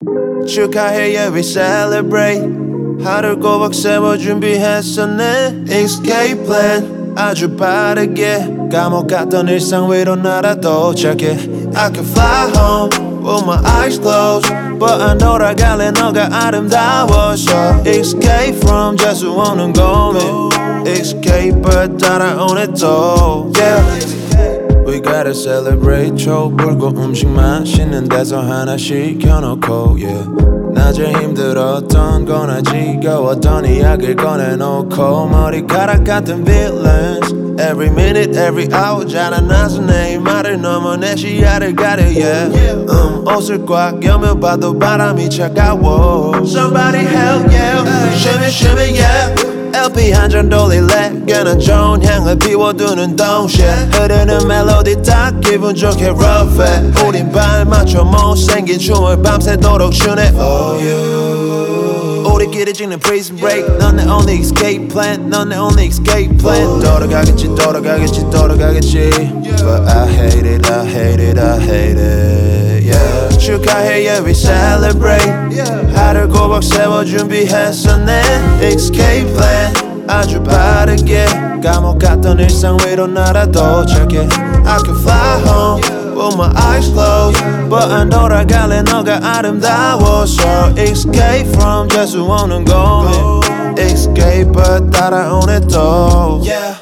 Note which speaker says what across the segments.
Speaker 1: 축하해 yeah we celebrate 하루 꼬박 세워 준비했었네 Escape plan 아주 빠르게 감옥 같던 일상 위로 날아 도착해 I can fly home with my eyes closed But I 돌아갈래 너가 아름다워서 Escape from 재수없는 고민 Escape을 따라오네 또 yeah. We gotta celebrate 촛불고 음식 맛있는 데서 하나 시켜놓고 yeah. 낮에 힘들었던 거나 지겨웠던 이야기를 꺼내놓고 머리카락 같은 villains Every minute, every hour 자라나서 내 말을 넘어 내 시야를 가려 yeah. 옷을 꽉 여며 봐도 바람이 차가워 Somebody help yeah Shimmy shimmy yeah LP 한 잔 돌릴래 꽤나 좋은 향을 피워두는 동시에 흐르는 멜로디 딱 기분 좋게 rough해 우린 발맞춰 못생긴 춤을 밤새도록 추네 Oh you 우리끼리 찍는 prison break 넌 내 only escape plan 넌 내 only escape plan 돌아가겠지 돌아가겠지 돌아가겠지 But I hate it I hate it I hate it yeah. 축하해 yeah we celebrate 하루 꼬박 세워 준비했었네 Escape plan 아주 빠르게 감옥 같던 일상 위로 날아 도착해 I can fly home with my eyes closed But 안 돌아갈래 너가 아름다워서 Escape from 재수없는 고민 Escape을 따라오네 또 yeah.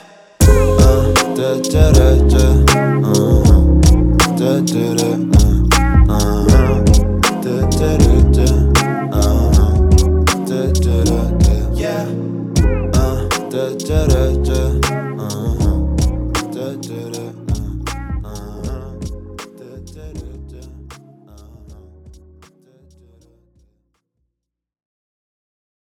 Speaker 1: Da da da